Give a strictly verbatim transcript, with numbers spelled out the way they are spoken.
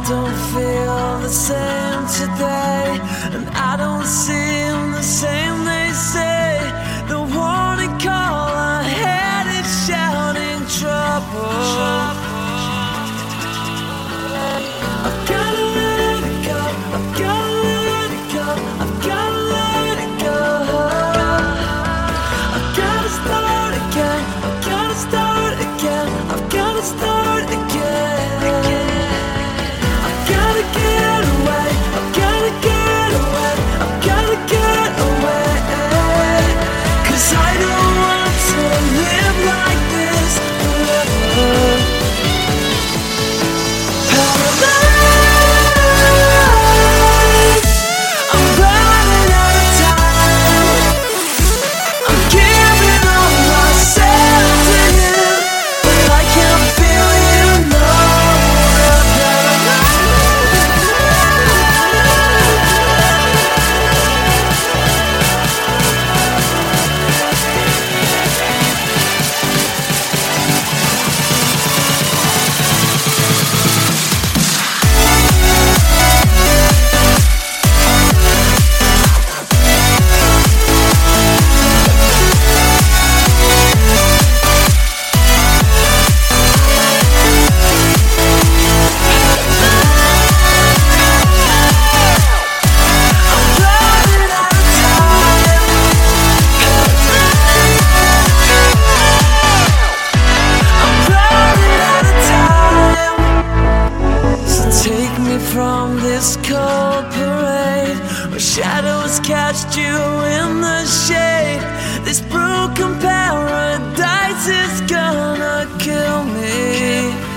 don't feel the same today, and I don't seem the same. They say the warning call I had is shouting trouble. I've gotta let it go, I've gotta let it go, I've gotta let it go. I've gotta start again, I've gotta start again, I've gotta start again. I've gotta get away, I've gotta get away, I've gotta get away. 'Cause I don't want to live like this forever. From this cold parade where shadows cast you in the shade, this broken paradise is gonna kill me.